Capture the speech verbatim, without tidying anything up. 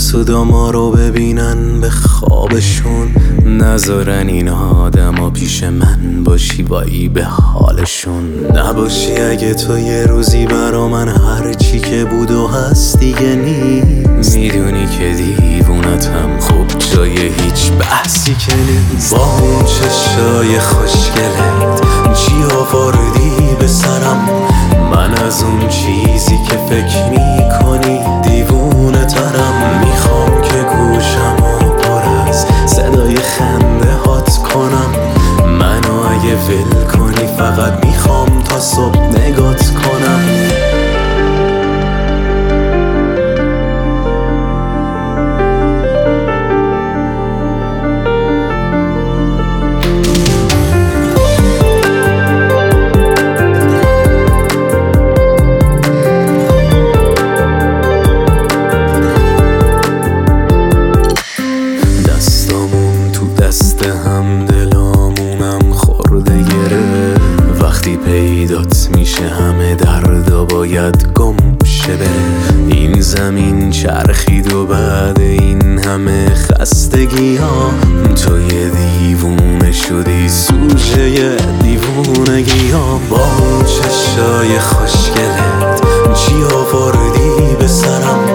حسودا ما رو ببینن به خوابشون، نذارن این آدما پیش من باشی وایی به حالشون. نباشی اگه تو یه روزی برا من هر چی که بود و هست دیگه نیست. میدونی که دیوونتم خوب جای هیچ بحثی که نیست. با اون چشای خوشگلت چی آوردی به سرم، من از اون چیزی که فکر میکنی دیوونه ترم. میخوام که گوشمو پر از صدای خنده هات کنم، منو اگه ول کنی فقط میخوام تا صبح نگات کنم. دست هم دلامونم خورده گره، وقتی پیدات میشه همه دردا باید گم شه بره. این زمین چرخید و بعد این همه خستگی ها تو یه دیوونه شدی سوژه دیوونگی ها. با اون چشای خوشگلت چی آوردی به سرم،